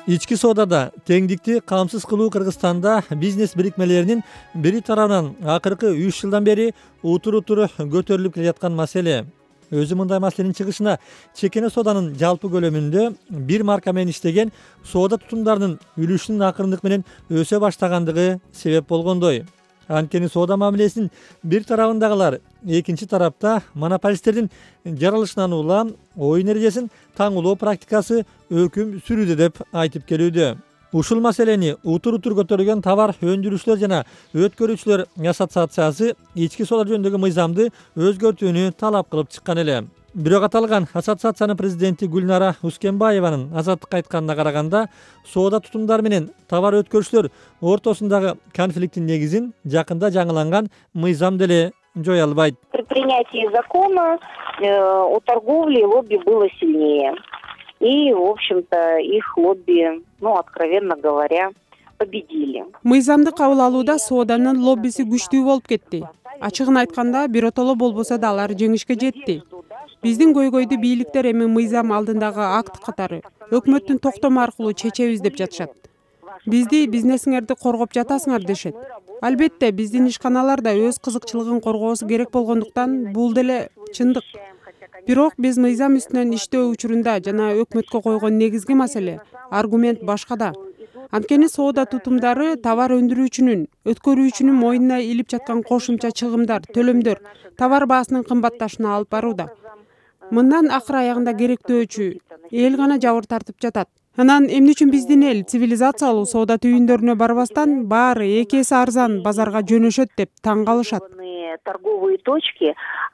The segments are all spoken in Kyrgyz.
Ички соодада теңдикти камсыз кылуу Кыргызстанда бизнес бирикмелеринин бири тарабынан акыркы 3 жылдан бери утур көтөрүлүп келе жаткан маселе. Өзү мындай маселенин чыгышына чекене сооданын жалпы көлөмүндө бир марка менен иштеген соода тутумдарынын үлүшүнүн акырындык менен өсө баштагандыгы себеп болгондой. Анткени соода мамилесинин бир тарабындагылар экинчи тарапта монополисттердин жаралышынан улам оюн эрежесин таңулоо практикасы өкүм сүрүүдө деп айтып келүүдө. Ушул маселени утур көтөргөн товар өндүрүүчүлөр жана өткөрүүчүлөр ассоциациясы ички соода жөнүндөгү мыйзамды өзгөртүүнү талап кылып чыккан эле. Бирок аталган ассоциациянын президенти Гүлнара Ускенбаеванын азаттыкка айтканына караганда, соода тутумдары менен товар өткөрүүчүлөр ортосундагы конфликттин негизин жакында жаңыланган мыйзам деле жое албайт. При принятии закона о торговле лобби было сильнее. И, в общем-то, их лобби, откровенно говоря, победили. Мыйзамды кабыл алууда сооданын лоббиси күчтүү болуп кетти. Ачыгын айтканда, биротоло болбосо да алар жеңишке жетти. Биздин көйгөйдү бийликтер эми мыйзам алдындагы акт катары өкмөттүн токтому аркылуу чечебиз деп жатышат. Бизди бизнесиңерди коргоп жатасыңар дешет. Албетте, биздин ишканалар да өз кызыкчылыгын коргоосу керек болгондуктан бул деле чындык. Бирок биз мыйзам үстүнөн иштөө учурунда жана өкмөткө койгон негизги маселе аргумент башкада. Анткени соода тутумдары товар өндүрүүчүнүн, өткөрүүчүнүн мойнуна илип жаткан кошумча чыгымдар, төлөмдөр товар баасынын кымбатташына алып барууда. Мындан акыр аягында керектөөчү эл гана жабыр тартып жатат. Анан эмне үчүн биздин эл цивилизациялуу соода түйүндөрүнө барбастан баары эки эсе арзан базарга жөнөшөт деп таң калышат. Торговые точки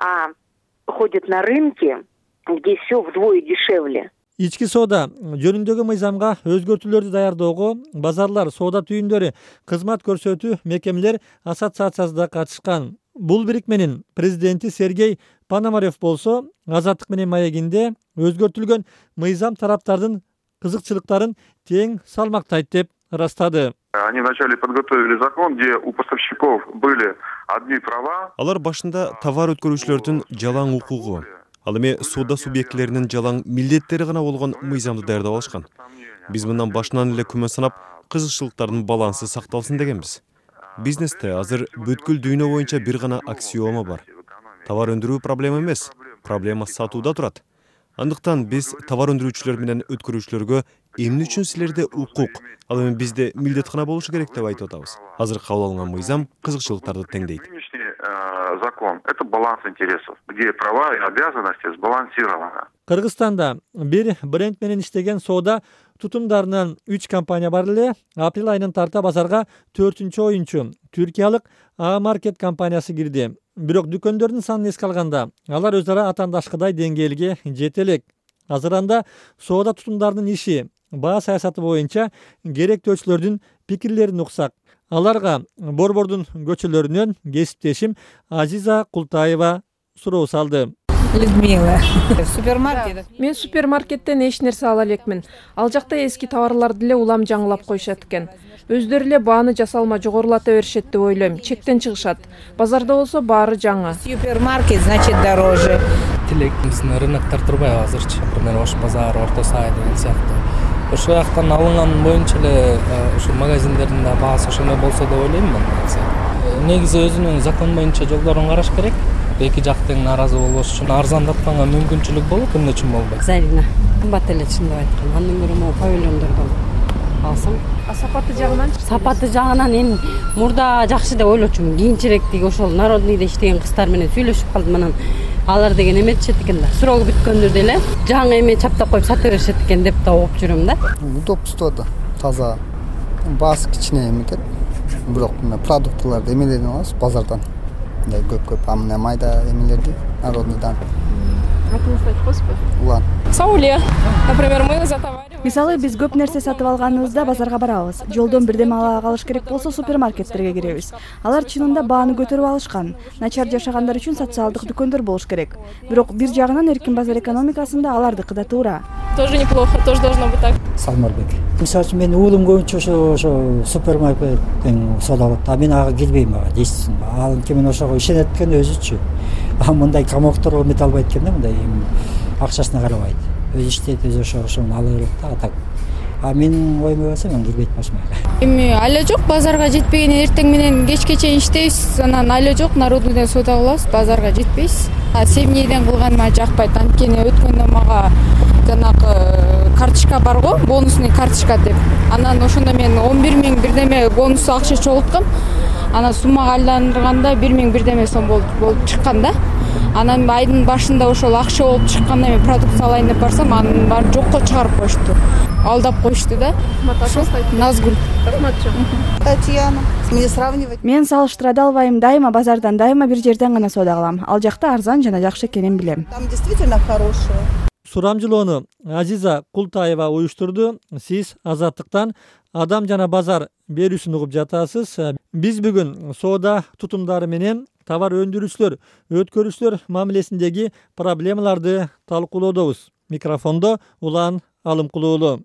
ходят на рынке, где все вдвое дешевле. Ички соода жөнүндөгү мыйзамга өзгөртүүлөрдү даярдоого базарлар, соода түйүндөрү, кызмат көрсөтүү мекемелер ассоциациясы да катышкан. Бул бирикменин президенти Сергей Пономарев болсо, Азаттык менен маегинде өзгөртүлгөн мыйзам тараптардын кызыкчылыктарын тең салмактайт деп ырастады. Они вначале подготовили закон, где у поставщиков были одни права. Алар башында товар өткөрүүчүлөрдүн жалаң укугу, ал эми соода субъектлеринин жалаң милдеттери гана болгон мыйзамды даярдап алышкан. Биз мындан башынан эле күмөн санап, кызыкчылыктардын балансы сакталсын дегенбиз. Бизнесте азыр бүткүл дүйнө боюнча бир гана аксиома бар. Товар өндүрүү проблема эмес, проблема сатууда турат. Андыктан биз товар өндүрүүчүлөр менен өткөрүүчүлөргө эмне үчүн силерде укук, ал эми бизде милдет гана болушу керек деп айтып атабыз. Азыр кабыл алынган мыйзам кызыкчылыктарды теңдейт. Закон — это баланс интересов, где права и обязанности сбалансированы. Кыргызстанда бир бренд менен иштеген соода тутумдарынан 3 компания бар эле. Апрель айынан тарта базарга 4-чү оюнчу түркиялык А-маркет компаниясы кирди. Бирок дүкөндөрдүн санын эске алганда, алар өз ара атаандашкыдай деңгээлге жете элек. Азыр анда соода тутумдарынын иши баа саясаты боюнча керектөөчүлөрдүн пикирлерин уксак. Аларга Борбордун көчөлөрүнөн кесиптешим Азиза Култаева суроо салды. Людмила. Мен супермаркеттен эч нерсе ала элекмин. Ал жакта эски товарларды эле улам жаңылап коюшат экен. Өздөрү эле бааны жасалма жогорулата беришет деп ойлойм. Чектен чыгышат. Базарда болсо баары жаңы. Супермаркет значит дороже. Тилектин рыноктор турбайбы азырчы. Пример Ош базар, Орто Сай деген сыяктуу. Ошол жактан алынган боюнча эле ушул магазиндердин да баасы ошондой болсо деп ойлойм мен. Негизи өзүнүн закон боюнча жолдорун караш керек. Эки жак тең нааразы болбош үчүн арзандатканга мүмкүнчүлүк болуп, эмне үчүн болбойт? Зарина. Кымбат эле чындап айтканда. Андан көрө могу павильондордон алсам. Сапаты жагынан? Сапаты жагынан эми мурда жакшы деп ойлочумун. Кийинчерээк ошол народныйда иштеген кыздар менен сүйлөшүп калдым. Анан алар деген эметишет экен да. Срогу бүткөндөрдө эле жаңы эме чаптап коюп сата беришет экен деп да угуп жүрөм да. Удобство да, таза. Баасы кичине экен. Бирок продуктыларды эмелерден алабыз базардан. Көп амына майда эмелерди народныйдан. Атыңызды айтпайсызбы? Улан. Сауле. Например, мы затовариваем. Мисалы биз көп нерсе сатып алганыбызда базарга барабыз. Жолдон бирдеме ала калыш керек болсо супермаркеттерге киребиз. Алар чынында бааны көтөрүп алышкан. Начар жашагандар үчүн социалдык дүкөндөр болуш керек. Бирок бир жагынан эркин базар экономикасында алардыкы да туура. Тоже неплохо, тоже должно быть так. Салмарбек. Мисалы үчүн мен уулум көбүнчө ошо супермаркеттен соода алат. А мен ага кирбейм ага, дейсизби? Анткени мен ошого ишенет экен өзүчү. А мындай комокторго эмете албайт экен да, мындай акчасына карабайт. Өз иштейт, өзү ошону ала берет да, так. Менин оюма келсе мен кирбейт башыма. Эми айла жок, базарга жетпеген эртең менен кечке чейин иштейбиз. Анан айла жок, народныйдан соода кылабыз, базарга жетпейбиз. Семьеден кылганыма жакпайт, анткени өткөндө мага жанагы карточка бар го, бонусный карточка деп. Анан ошондо мен 11 миң бирдеме бонус акча чогулткам. Анан суммага айландырганда 1 миң бирдеме сом болуп чыккан да. Анан айдын башында ошол акча болуп чыкканда мен продукция алайын деп барсам, анын баары жокко чыгарып коюшту. Алдап коюшту да. Назгүл. Рахматчы. Татьяна. Мне сравнивать. Мен салыштыра да албайм, дайыма базардан, дайыма бир жерден гана соода кылам. Ал жакта арзан жана жакшы экенин билем. Там действительно хорошее. Сурамжылоону Азиза Култаева уюштурду. Сиз Азаттыктан адам жана базар берүүсүн угуп жатасыз. Биз бүгүн соода тутумдары менен товар өндүрүүчүлөр, өткөрүүчүлөр мамилесиндеги проблемаларды талкуулоодобуз. Микрофондо Улан Алымкулуулу.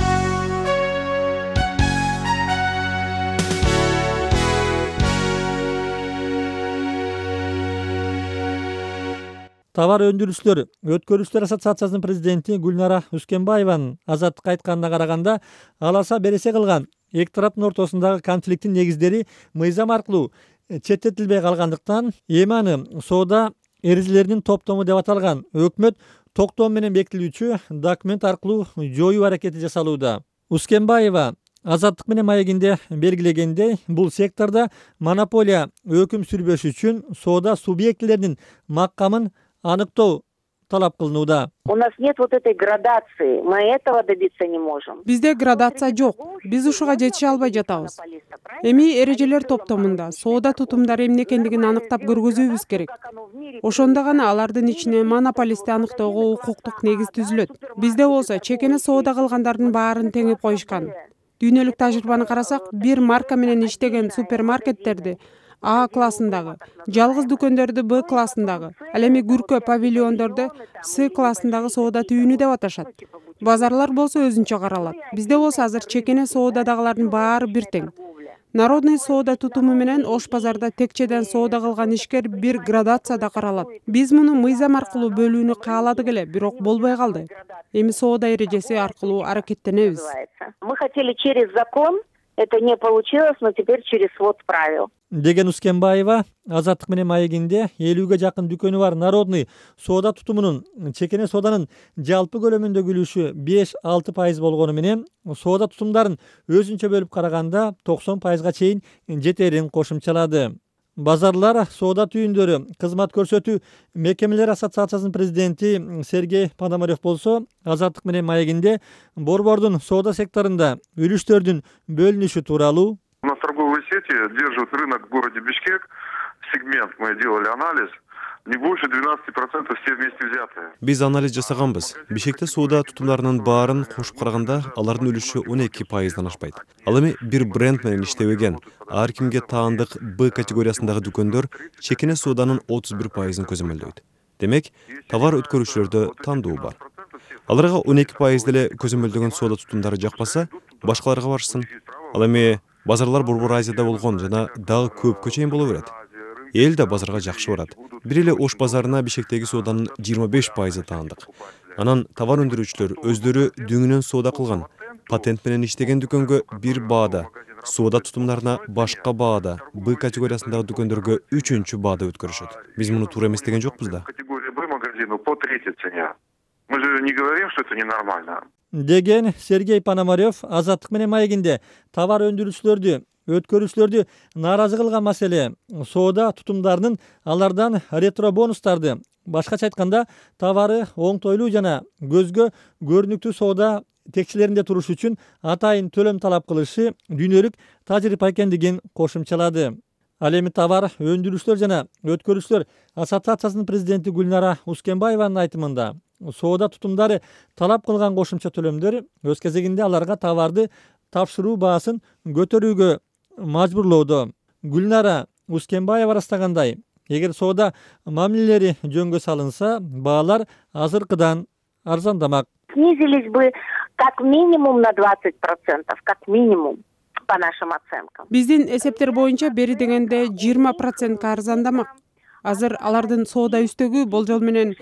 Товар өндүрүүчүлөр, өткөрүүчүлөр ассоциациясынын президенти Гүлнара Үскенбаеванын Азаттыкка айтканына караганда, аласа бересе кылган эки тараптын ортосундагы конфликттин негиздери мыйзам аркылуу четтетилбей калгандыктан, эми аны соода эрежелеринин топтому деп аталган өкмөт токтом менен бекитилүүчү документ аркылуу жоюу аракети жасалууда. Үскенбаева Азаттык менен маегинде белгилегендей, бул секторда монополия өкүм сүрбөш үчүн соода субъектилеринин макамын аныктоо талап кылынууда. У нас нет вот этой градации, мы этого добиться не можем. Бизде градация жок. Биз ушуга жетише албай жатабыз. Эми эрежелер топтомунда соода тутумдары эмне экендигин аныктап көргөзүүбүз керек. Ошондо гана алардын ичине монополистти аныктоого укуктук негиз түзүлөт. Бизде болсо чекене соода кылгандардын баарын теңеп коюшкан. Дүйнөлүк тажрыйбаны карасак, бир марка менен иштеген супермаркеттерди А классындагы, жалгыз дүкөндөрдү Б классындагы, ал эми күркө павильондорду С классындагы соода түйүнү деп аташат. Базарлар болсо өзүнчө каралат. Бизде болсо азыр чекене соодадагылардын баары бир тең. Народный соода тутуму менен Ош базарда текчеден соода кылган ишкер бир градацияда каралат. Биз муну мыйзам аркылуу бөлүүнү кааладык эле, бирок болбой калды. Эми соода эрежеси аркылуу аракеттенебиз. Мы хотели через закон, это не получилось, но теперь через свод правил. Деген Үскенбаева Азаттык менен маегинде 50ге жакын дүкөнү бар Народный соода тутумунун чекене сооданын жалпы көлөмүндөгү үлүшү 5-6% болгону менен соода тутумдарын өзүнчө бөлүп караганда 90%га чейин жетерин кошумчалады. Базарлар соода түйүндөрү кызмат көрсөтүү мекемелер ассоциациясынын президенти Сергей Пономарев болсо, Азаттык менен маегинде борбордун соода секторунда үлүштөрдүн бөлүнүшү тууралуу. У нас торговые сети держат рынок в городе Бишкек. Сегмент мы делали анализ. Не больше 12% все вместе взятые. Биз анализ жасаганбыз. Бишкекте соода тутумдарынын баарын кошуп караганда, алардын үлүшү 12%дан ашпайт. Ал эми бир бренд менен иштебеген, ар кимге таандык Б категориясындагы дүкөндөр чекене сооданын 31%ын көзөмөлдөйт. Демек, товар өткөрүүчүлөрдө тандоо бар. Аларга 12% деле көзөмөлдөгөн соода тутумдары жакпаса, башкаларга барышсын. Ал эми базарлар Борбор Азияда болгон жана дагы көпкө чейин боло берет. Эл да базарга жакшы барат. Бир эле Ош базарына Бишкектеги сооданын 25%ы таандык. Анан товар өндүрүүчүлөр өздөрү дүңүнөн соода кылган, патент менен иштеген дүкөнгө бир баада, соода тутумдарына башка баада, Б категориясындагы дүкөндөргө 3-чү баада өткөрүшөт. Биз муну туура эмес деген жокпуз да. Категория Б магазину по 3-й цене. Мы же не говорим, что это ненормально. Деген Сергей Пономарев Азаттык менен маегинде товар өндүрүүчүлөрдү, өткөрүүчүлөрдү нааразы кылган маселе соода тутумдарынын алардан ретро бонустарды, башкача айтканда товары оңтойлуу жана көзгө көрүнүктүү соода текчелеринде туруш үчүн атайын төлөм талап кылышы дүйнөлүк тажрыйба экендигин кошумчалады. Ал эми товар өндүрүүчүлөр жана өткөрүүчүлөр ассоциациясынын президенти Гүлнара Үскенбаеванын айтымында, соода тутумдары талап кылган кошумча төлөмдөр өз кезегинде аларга товарды тапшыруу баасын көтөрүүгө мажбурлоодо. Гүлнара Үскенбаева ырастагандай, эгер соода мамилелери жөнгө салынса, баалар азыркыдан арзандамак. Снизились бы как минимум на 20%, как минимум, по нашим оценкам. Биздин эсептер боюнча бери дегенде 20% арзандамак. Азыр алардын соода үстөгү болжол менен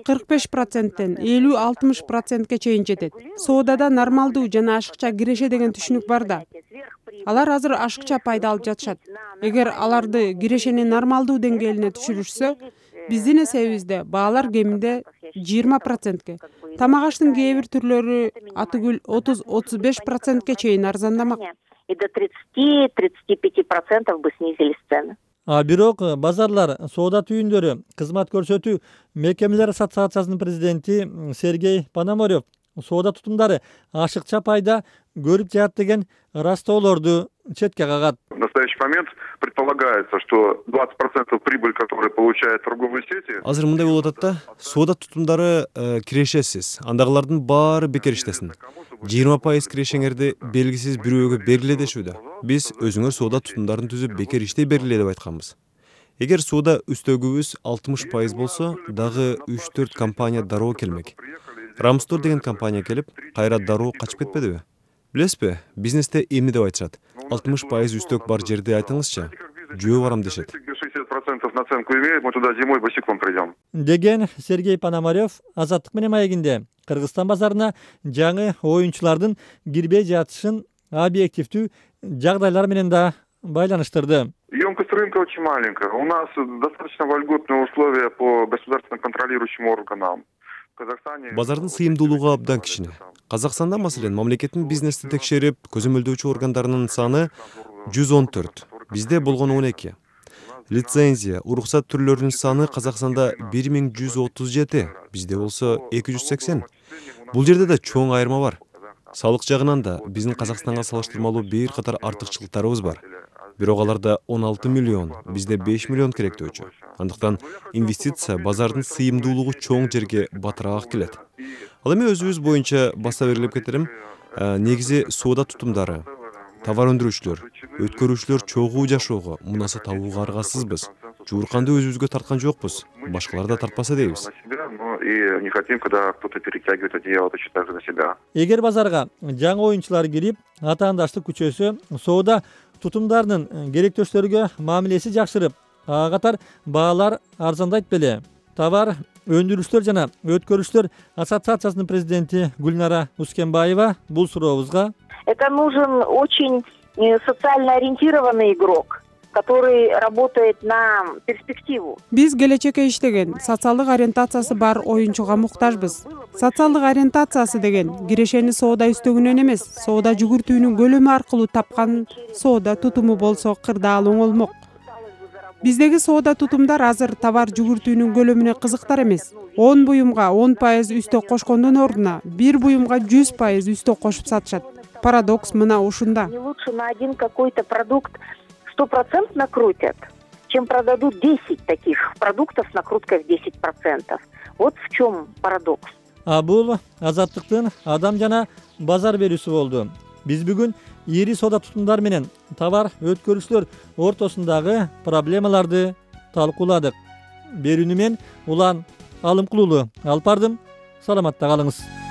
45%тен 50-60%ке чейин жетет. Соодада нормалдуу жана ашыкча киреше деген түшүнүк бар да. Алар азыр ашыкча пайда алып жатышат. Эгер аларды кирешени нормалдуу деңгээлине түшүрүшсө, биздин эсебибизде баалар кеминде 20%ке, тамак аштын кээ бир түрлөрү атыгүл 30-35%ке чейин арзандамак. И до 30-35% бы снизились цены. Бирок базарлар, соода түйүндөрү, кызмат көрсөтүү мекемелер ассоциациясынын президенти Сергей Пономарев соода тутумдары ашыкча пайда көрүп жатат деген растоолорду четке кагат. В настоящий момент предполагается, что 20% прибыль, которую получают торговые сети... Азыр мындай болуп атат да, соода тутумдары кирешесиз, андагылардын баары бекер иштесин. 20% кирешеңерди белгисиз бирөөгө бергиле дешүүдө. Биз өзүңөр соода тутумдарын түзүп бекер иштей бергиле деп айтканбыз. Эгер соода үстөгүбүз 60% болсо, дагы 3-4 компания дароо келмек. Рамстор деген компания келип, кайра дароо качып кетпедиби? Билесизби, бизнесте эмне деп айтышат? 60% үстөк бар жерди айтыңызчы. Жөө барам дешет. 60% наценку имеет, мы туда зимой босиком придем. Деген Сергей Пономарев Азаттык менен маегинде Кыргызстан базарына жаңы оюнчулардын кирбей жатышын объективдүү жагдайлар менен да байланыштырды. Емкость рынка очень маленькая. У нас достаточно вольготные условия по государственным контролирующим органам. Базардын сыйымдуулугу абдан кичине. Казакстанда маселен мамлекеттин бизнести текшерип көзөмөлдөөчү органдарынын саны 114, бизде болгон 12. Лицензия, уруксат түрлөрүнүн саны Казакстанда 1137, бизде болсо 280. Бул жерде да чоң айырма бар. Салык жагынан да биздин Казакстанга салыштырмалуу бир катар артыкчылыктарыбыз бар. Бирок аларда 16 миллион, бизде 5 миллион керектөөчү. Андыктан инвестиция базардын сыйымдуулугу чоң жерге батыраак келет. Ал эми өзүбүз боюнча баса берилип кетерим. Негизи соода тутумдары, товар өндүрүүчүлөр, өткөрүүчүлөр чогуу жашоого, мунаса табууга аргасызбыз. Жуурканды өзүбүзгө тарткан жокпуз. Башкалар да тартпаса дейбиз. И не хотим, когда кто-то перетягивает одеяло точно так же на себя. Эгер базарга жаңы оюнчулар кирип, атаандаштык күчөсө, соода тутумдарынын керектөштөргө мамилеси жакшырып, ага катар баалар арзандайт беле. Товар өндүрүүчүлөр жана өткөрүүчүлөр ассоциациясынын президенти Гүлнара Ускенбаева бул сурообузга: Это нужен очень социально ориентированный игрок, который работает на перспективу. Биз келечекке иштеген, социалдык ориентациясы бар оюнчуга муктажбыз. Социалдык ориентациясы деген кирешени соода үстөгүнөн эмес, соода жүгүртүүнүн көлөмү аркылуу тапкан соода тутуму болсо кырдаал оңолмок. Биздеги соода тутумдар азыр товар жүгүртүүнүн көлөмүнө кызыктар эмес. 10 буюмга 10% үстөк кошкондун ордуна 1 буюмга 100% үстөк кошуп сатышат. Парадокс мына ушунда. Не лучше на один какой-то продукт 100% накрутят, чем продадут 10 таких продуктов с накруткой в 10%. Вот в чем парадокс. Бул Азаттыктын адам жана базар берүүсү болду. Биз бүгүн ири соода тутумдар менен товар өткөрүүчүлөр ортосундагы проблемаларды талкууладык. Берүүнү мен Улан Алымкулуулу алып бардым. Саламатта калыңыз.